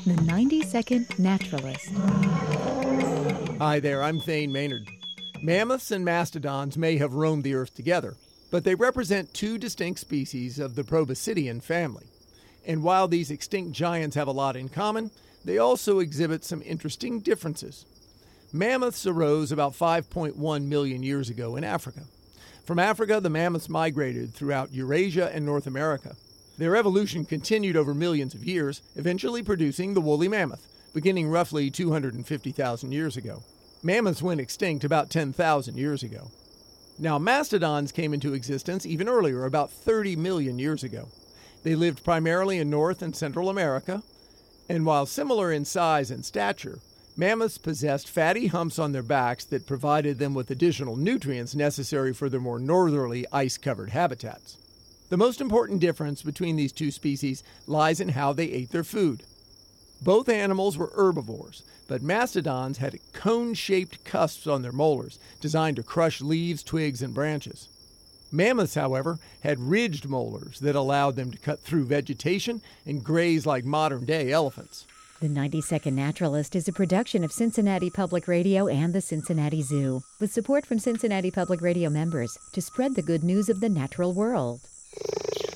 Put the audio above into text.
The 90-Second Naturalist. Hi there, I'm Thane Maynard. Mammoths and mastodons may have roamed the Earth together, but they represent two distinct species of the Proboscidean family. And while these extinct giants have a lot in common, they also exhibit some interesting differences. Mammoths arose about 5.1 million years ago in Africa. From Africa, the mammoths migrated throughout Eurasia and North America. Their evolution continued over millions of years, eventually producing the woolly mammoth, beginning roughly 250,000 years ago. Mammoths went extinct about 10,000 years ago. Now, mastodons came into existence even earlier, about 30 million years ago. They lived primarily in North and Central America, and while similar in size and stature, mammoths possessed fatty humps on their backs that provided them with additional nutrients necessary for their more northerly ice-covered habitats. The most important difference between these two species lies in how they ate their food. Both animals were herbivores, but mastodons had cone-shaped cusps on their molars designed to crush leaves, twigs, and branches. Mammoths, however, had ridged molars that allowed them to cut through vegetation and graze like modern-day elephants. The 90-Second Naturalist is a production of Cincinnati Public Radio and the Cincinnati Zoo, with support from Cincinnati Public Radio members to spread the good news of the natural world.